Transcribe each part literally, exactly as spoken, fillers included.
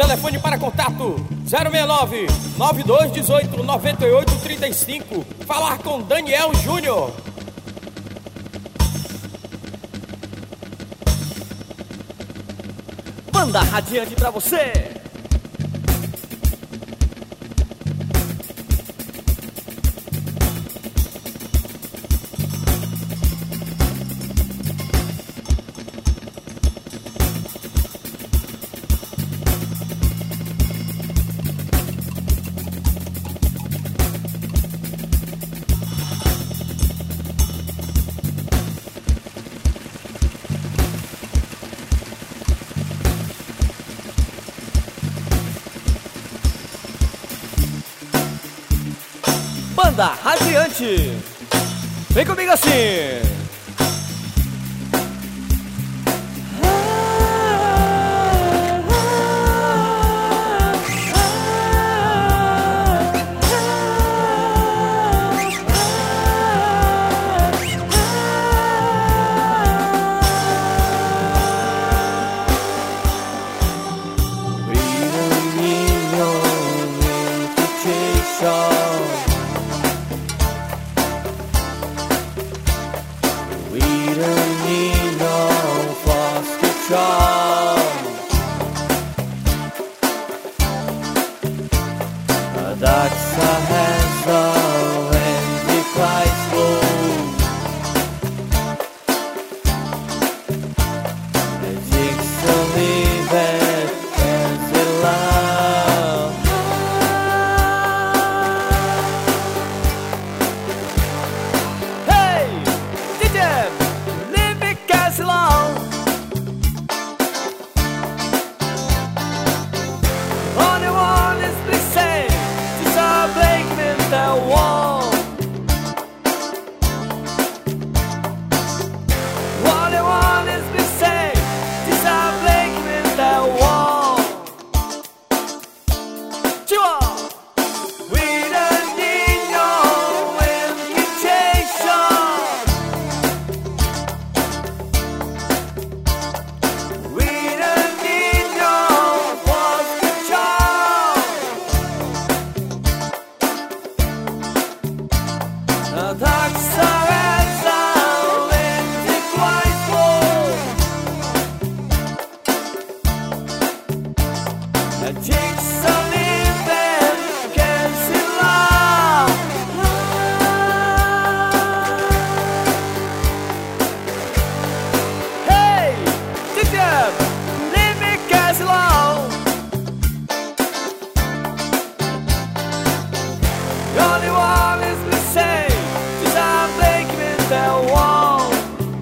telefone para contato zero seis nove, nove dois um oito, nove oito três cinco. Falar com Daniel Júnior. Banda Radiante pra você. Banda Radiante, vem comigo assim. We don't need no false control. That's a hassle and the price move. It takes a leave it as it love. Hey, D J, leave me cast alone. Only one is the same. Just a break in the wall. Only one is the same. Just a break in the wall. Chua. We don't need no invitation. We don't need no false control. The dark's are as all in the quiet world. The jinx are living, can see love. Hey, D J, leave me cast alone. The only one is the same. Just a break in the wall.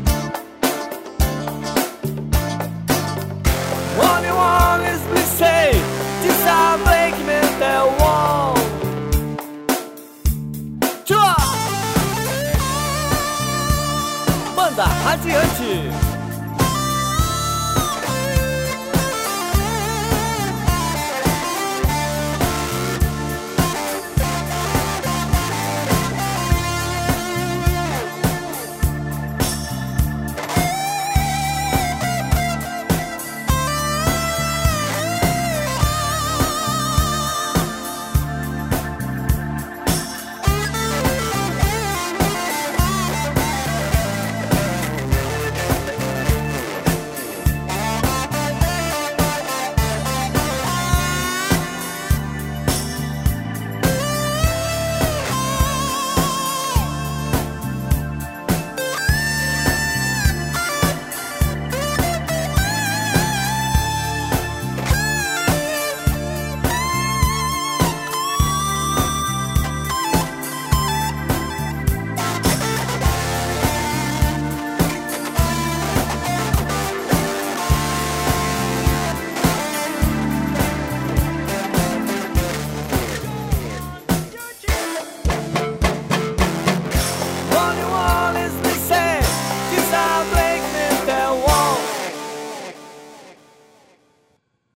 Only one is the same. Just a break in the wall. Chua! Banda Radiante.